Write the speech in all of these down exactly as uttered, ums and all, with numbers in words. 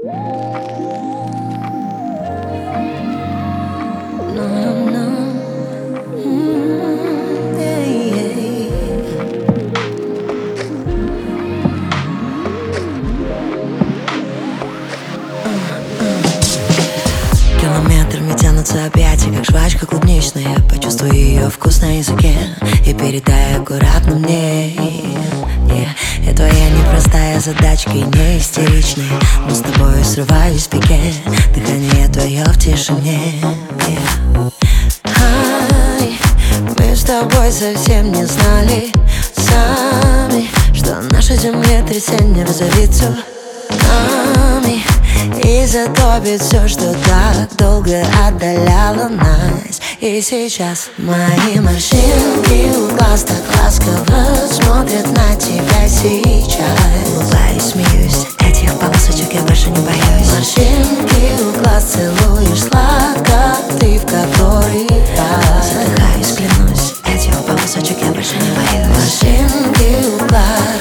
Километрами тянутся объятия, как жвачка клубничная. Почувствуй ее вкус на языке и передай аккуратно мне. yeah. И твоя непростая задачка и не истеричная, но с тобой срываюсь в пике. Дыхание твое в тишине. yeah. Ай, мы с тобой совсем не знали сами, что наша землетрясение разовьется нами и затопит все, что так долго отдаляло нас. И сейчас мои морщинки у глаз так ласково смотрят на тебя сейчас. Улыбаюсь, смеюсь, этих полосочек я больше не боюсь. Морщинки у глаз целуешь сладко, ты в который раз. Задыхаюсь, клянусь, этих полосочек я больше не боюсь. Морщинки у глаз.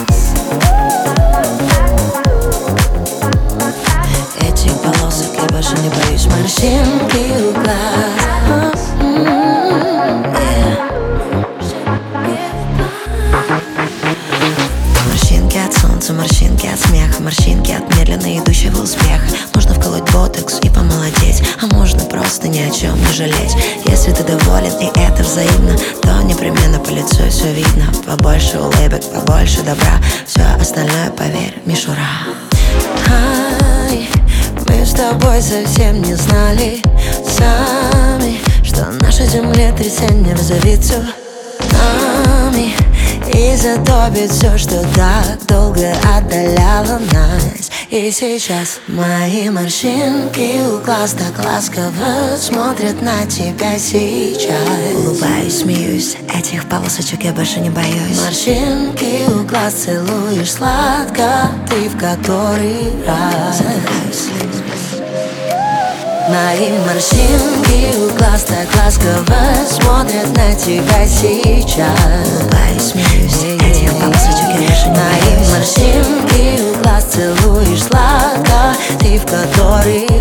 Этих полосок я больше не боюсь. Морщинки у глаз. Морщинки от солнца, морщинки от смеха, морщинки от медленно идущего успеха. Можно вколоть ботокс и помолодеть, а можно просто ни о чем не жалеть. Если ты доволен и это взаимно, то непременно по лицу все видно. Побольше улыбок, побольше добра, все остальное, поверь, мишура. Ай, мы с тобой совсем не знали сами, что наше землетрясение разовьется нами и затопит все, что так долго отдаляло нас. И сейчас мои морщинки у глаз так ласково смотрят на тебя сейчас. Улыбаюсь, смеюсь, этих полосочек я больше не боюсь. Морщинки у глаз целуешь сладко, ты в который раз. Задыхаюсь. Мои морщинки у глаз так ласково смотрят на тебя сейчас. Улыбаюсь, смеюсь, этих полосочек я больше не боюсь. Мои морщинки у глаз целуешь сладко, ты в который